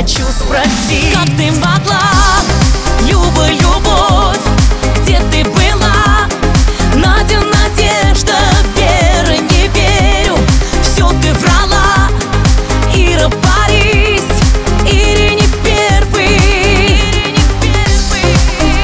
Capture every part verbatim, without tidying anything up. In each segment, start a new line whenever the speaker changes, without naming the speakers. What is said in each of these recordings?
хочу спросить: как ты могла, Люба, любовь, где ты была? Надя, надежда, Вера, не верю, все ты врала. Ира, Борис, Ире не первый, Ире не первый.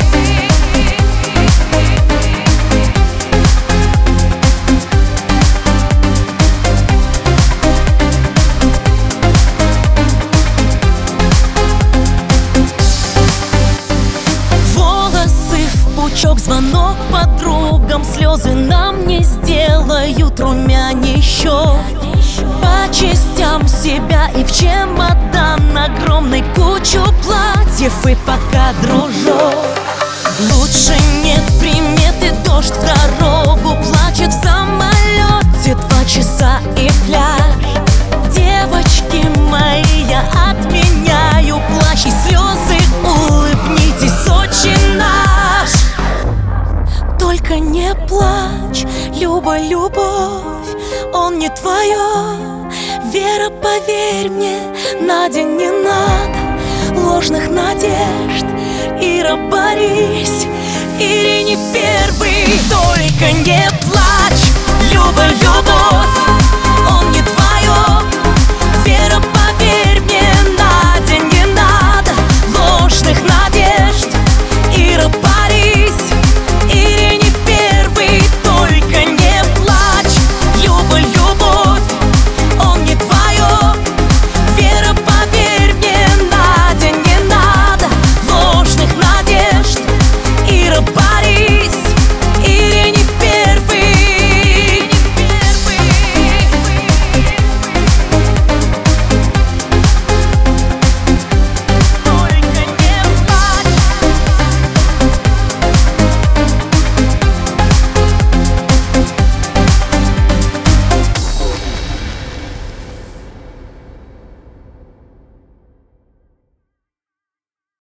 Волосы в пучок, звонок подругам, слезы нам не сделают румянищев. По частям себя и в чемодан огромный кучу платьев, и пока дружок. Лучше нет приметы, дождь в дорогу плачет в самолете, два часа и пляж. Девочки мои, я отменяю плащ и слезы, улыбнитесь, очень наш. Только не плачь, Люба, любовь, он не твое. Вера, поверь мне, Надя, не надо ложных надежд. Ира, Борис, Ире не первый. Только не плачь, Люба, любовь,